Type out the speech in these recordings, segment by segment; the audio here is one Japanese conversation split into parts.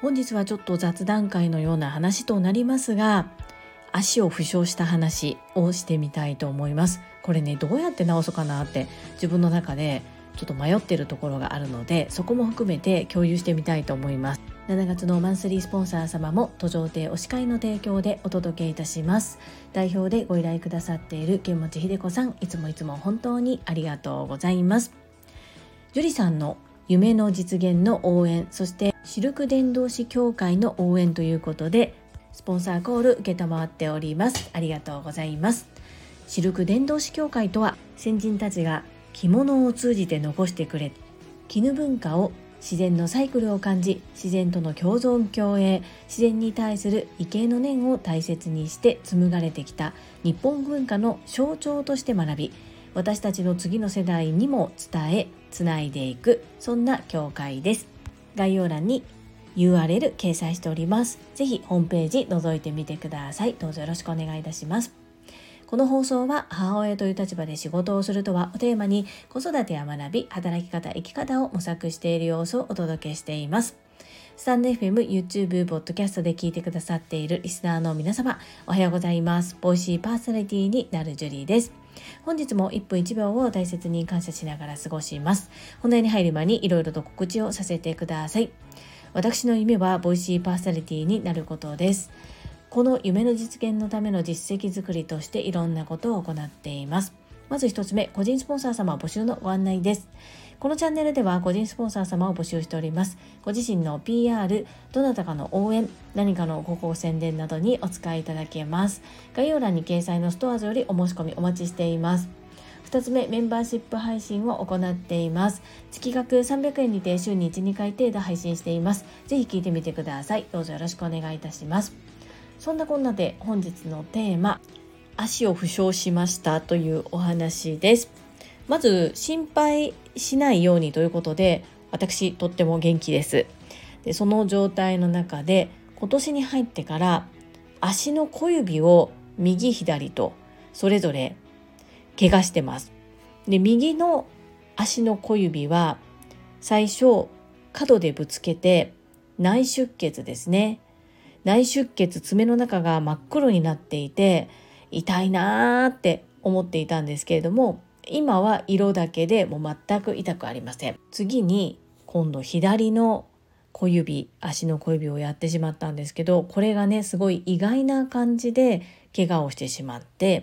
本日はちょっと雑談会のような話となりますが、足を負傷した話をしてみたいと思います。これね、どうやって治そうかなって自分の中でちょっと迷っているところがあるので、そこも含めて共有してみたいと思います。7月のマンスリースポンサー様も途上亭推し会の提供でお届けいたします。代表でご依頼くださっている剣持秀子さん、いつも本当にありがとうございます。樹里さんの夢の実現の応援、そしてシルク伝道師協会の応援ということでスポンサーコール受けたまわっております。ありがとうございます。シルク伝道師協会とは、先人たちが着物を通じて残してくれ絹文化を、自然のサイクルを感じ、自然との共存共栄、自然に対する畏敬の念を大切にして紡がれてきた日本文化の象徴として学び、私たちの次の世代にも伝えつないでいく、そんな協会です。概要欄に URL 掲載しております。ぜひホームページ覗いてみてください。どうぞよろしくお願いいたします。この放送は、母親という立場で仕事をするとはをテーマに、子育てや学び、働き方、生き方を模索している様子をお届けしています。スタンド FM、YouTube、ポッドキャストで聞いてくださっているリスナーの皆様、おはようございます。ボイシーパーソナリティになるジュリーです。本日も1分1秒を大切に感謝しながら過ごします。本題に入る前にいろいろと告知をさせてください。私の夢はボイシーパーソナリティになることです。この夢の実現のための実績作りとしていろんなことを行っています。まず一つ目、個人スポンサー様募集のご案内です。このチャンネルでは個人スポンサー様を募集しております。ご自身の PR、どなたかの応援、何かの広告宣伝などにお使いいただけます。概要欄に掲載のストアーズよりお申し込みお待ちしています。2つ目、メンバーシップ配信を行っています。月額300円にて週に 1,2 回程度配信しています。ぜひ聞いてみてください。どうぞよろしくお願いいたします。そんなこんなで本日のテーマ、足を負傷しましたというお話です。まず心配しないようにということで、私とっても元気です。で、その状態の中で今年に入ってから足の小指を右左とそれぞれ怪我してます。で、右の足の小指は最初角でぶつけて内出血ですね。内出血、爪の中が真っ黒になっていて痛いなーって思っていたんですけれども、今は色だけでもう全く痛くありません。次に今度左の小指、足の小指をやってしまったんですけど、これがねすごい意外な感じで怪我をしてしまって、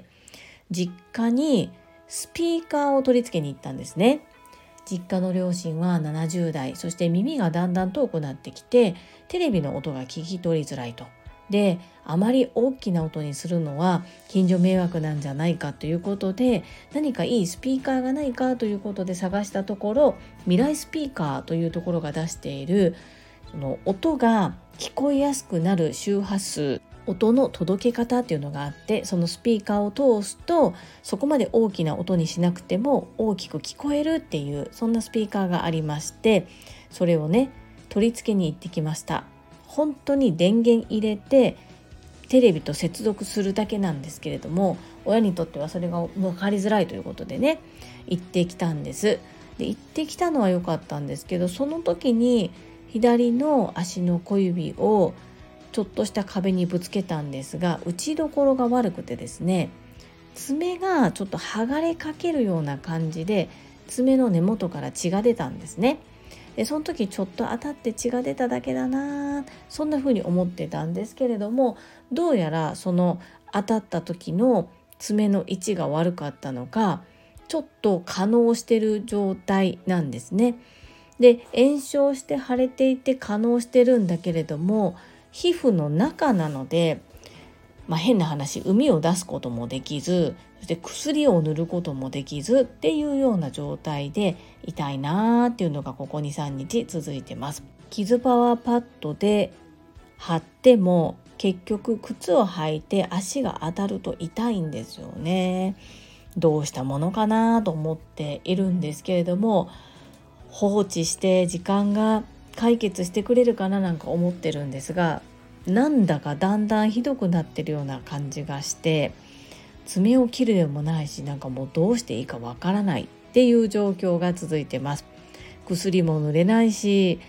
実家にスピーカーを取り付けに行ったんですね。実家の両親は70代、そして耳がだんだん遠くなってきて、テレビの音が聞き取りづらいと。で、あまり大きな音にするのは近所迷惑なんじゃないかということで、何かいいスピーカーがないかということで探したところ、未来スピーカーというところが出しているその音が聞こえやすくなる周波数、音の届け方っていうのがあって、そのスピーカーを通すとそこまで大きな音にしなくても大きく聞こえるっていう、そんなスピーカーがありまして、それをね取り付けに行ってきました。本当に電源入れてテレビと接続するだけなんですけれども、親にとってはそれが分かりづらいということでね行ってきたんです。で、行ってきたのは良かったんですけど、その時に左の足の小指をちょっとした壁にぶつけたんですが、打ちどころが悪くてですね、爪がちょっと剥がれかけるような感じで爪の根元から血が出たんですね。で、その時ちょっと当たって血が出ただけだな、そんな風に思ってたんですけれども、どうやらその当たった時の爪の位置が悪かったのか、ちょっと化膿してる状態なんですね。で、炎症して腫れていて化膿してるんだけれども、皮膚の中なので、変な話、膿を出すこともできず、そして薬を塗ることもできずっていうような状態で痛いなーっていうのがここ 2,3 日続いてます。傷パワーパッドで貼っても結局靴を履いて足が当たると痛いんですよね。どうしたものかなと思っているんですけれども、放置して時間が解決してくれるかななんか思ってるんですが、なんだかだんだんひどくなってるような感じがして、爪を切るでもないし、なんかもうどうしていいかわからないっていう状況が続いてます。薬も塗れないし、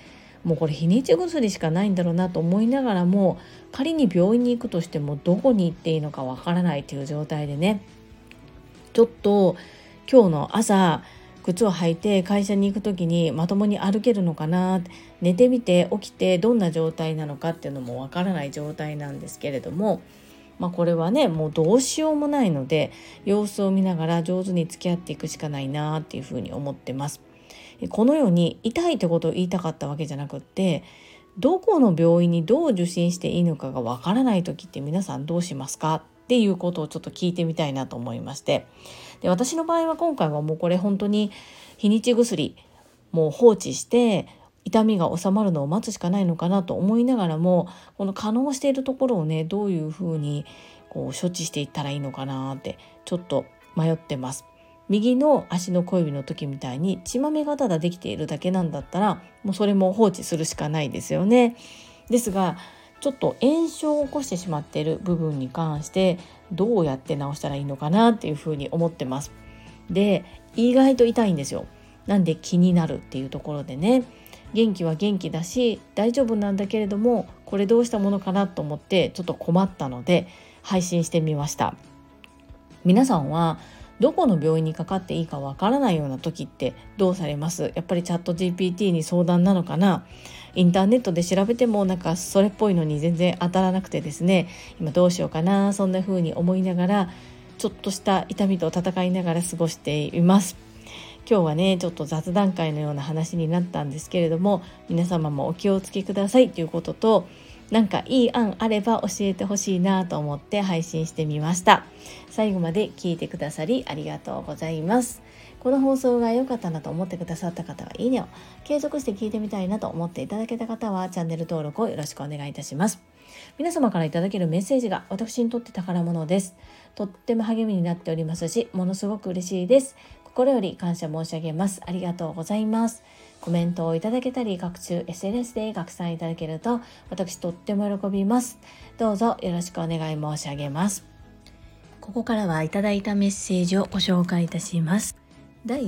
もうこれ日にち薬しかないんだろうなと思いながらも、仮に病院に行くとしてもどこに行っていいのかわからないという状態でね、ちょっと今日の朝靴を履いて会社に行く時にまともに歩けるのかな、寝てみて起きてどんな状態なのかっていうのもわからない状態なんですけれども、これはねもうどうしようもないので、様子を見ながら上手に付き合っていくしかないなっていうふうに思ってます。このように痛いってことを言いたかったわけじゃなくって、どこの病院にどう受診していいのかがわからない時って皆さんどうしますかっていうことをちょっと聞いてみたいなと思いまして、で私の場合は今回はもうこれ本当に日にち薬もう放置して痛みが治まるのを待つしかないのかなと思いながらも、この可能しているところをねどういうふうに処置していったらいいのかなってちょっと迷ってます。右の足の小指の時みたいに血まめがただできているだけなんだったら、もうそれも放置するしかないですよね。ですがちょっと炎症を起こしてしまっている部分に関してどうやって治したらいいのかなっていうふうに思ってます。で、意外と痛いんですよ。なんで気になるっていうところでね、元気は元気だし大丈夫なんだけれども、これどうしたものかなと思ってちょっと困ったので配信してみました。皆さんはどこの病院にかかっていいかわからないような時ってどうされます？やっぱりチャット GPT に相談なのかな？インターネットで調べてもなんかそれっぽいのに全然当たらなくてですね、今どうしようかな、そんな風に思いながらちょっとした痛みと戦いながら過ごしています。今日はねちょっと雑談会のような話になったんですけれども、皆様もお気をつけくださいということと、なんかいい案あれば教えてほしいなと思って配信してみました。最後まで聞いてくださりありがとうございます。この放送が良かったなと思ってくださった方はいいねを、継続して聞いてみたいなと思っていただけた方はチャンネル登録をよろしくお願いいたします。皆様からいただけるメッセージが私にとって宝物です。とっても励みになっておりますし、ものすごく嬉しいです。心より感謝申し上げます。ありがとうございます。コメントをいただけたり、各種 SNS で拡散いただけると私とっても喜びます。どうぞよろしくお願い申し上げます。ここからはいただいたメッセージをご紹介いたします。第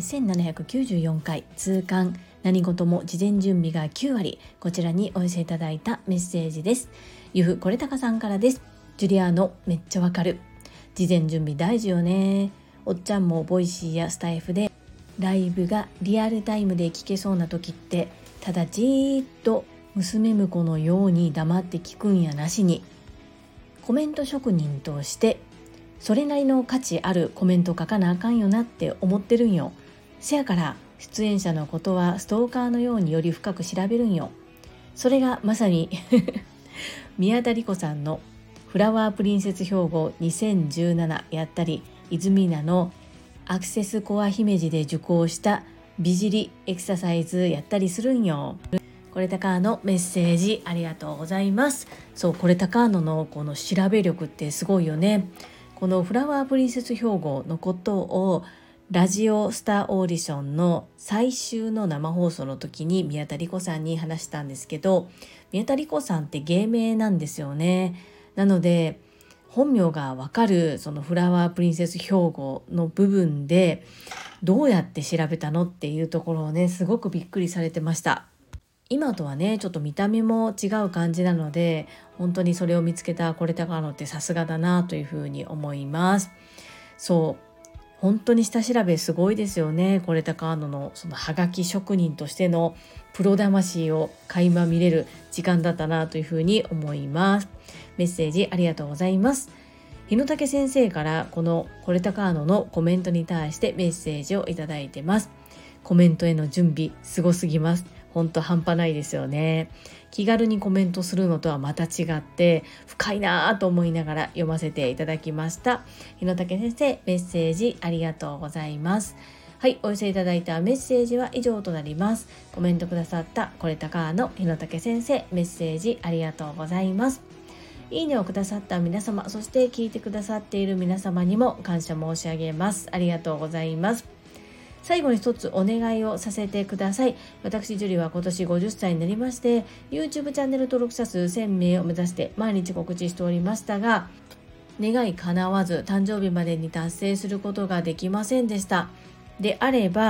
1794回通貫何事も事前準備が9割、こちらにお寄せいただいたメッセージです。ゆふこれたかさんからです。ジュリアーノめっちゃわかる。事前準備大事よね。おっちゃんもボイシーやスタイフでライブがリアルタイムで聞けそうな時って、ただじーっと娘婿のように黙って聞くんやなしに、コメント職人としてそれなりの価値あるコメント書かなあかんよなって思ってるんよ。せやから出演者のことはストーカーのようにより深く調べるんよ。それがまさに宮田理子さんのフラワープリンセス標語2017やったり、泉名のアクセスコア姫路で受講した美尻エクササイズやったりするんよ。これたかのメッセージありがとうございます。そう、これたかのこの調べ力ってすごいよね。このフラワープリンセス標語のことをラジオスターオーディションの最終の生放送の時に宮田理子さんに話したんですけど、宮田理子さんって芸名なんですよね。なので本名がわかるそのフラワープリンセス標語の部分でどうやって調べたのっていうところをねすごくびっくりされてました。今とはねちょっと見た目も違う感じなので、本当にそれを見つけたこれたかのってさすがだなというふうに思います。そう本当に下調べすごいですよね。これたかのそのハガキ職人としてのプロ魂を垣間見れる時間だったなというふうに思います。メッセージありがとうございます。日野武先生からこのこれたかのコメントに対してメッセージをいただいてます。コメントへの準備すごすぎます。本当半端ないですよね。気軽にコメントするのとはまた違って深いなと思いながら読ませていただきました。日野武先生メッセージありがとうございます。はい、お寄せいただいたメッセージは以上となります。コメントくださったこれたかの日野武先生メッセージありがとうございます。いいねをくださった皆様、そして聞いてくださっている皆様にも感謝申し上げます。ありがとうございます。最後に一つお願いをさせてください。私ジュリは今年50歳になりまして YouTube チャンネル登録者数1000名を目指して毎日告知しておりましたが、願い叶わず誕生日までに達成することができませんでした。であれば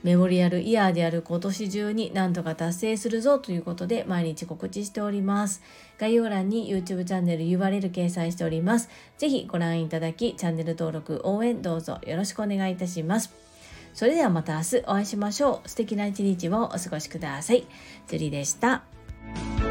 メモリアルイヤーである今年中になんとか達成するぞということで毎日告知しております。概要欄に YouTube チャンネル URL 掲載しております。ぜひご覧いただきチャンネル登録応援どうぞよろしくお願いいたします。それではまた明日お会いしましょう。素敵な一日をお過ごしください。ジュリでした。